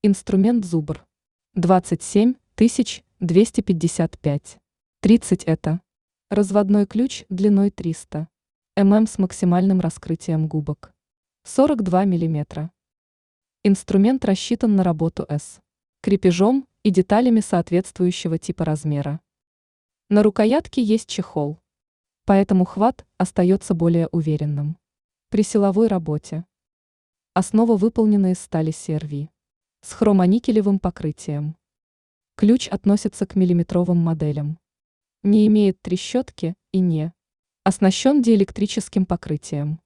Инструмент зубр. 27 255. 30 это. Разводной ключ длиной 300 мм с максимальным раскрытием губок. 42 мм. Инструмент рассчитан на работу с крепежом и деталями соответствующего типа размера. На рукоятке есть чехол, поэтому хват остается более уверенным. При силовой работе. Основа выполнена из стали CRV с хромоникелевым покрытием. Ключ относится к миллиметровым моделям. Не имеет трещотки и не оснащен диэлектрическим покрытием.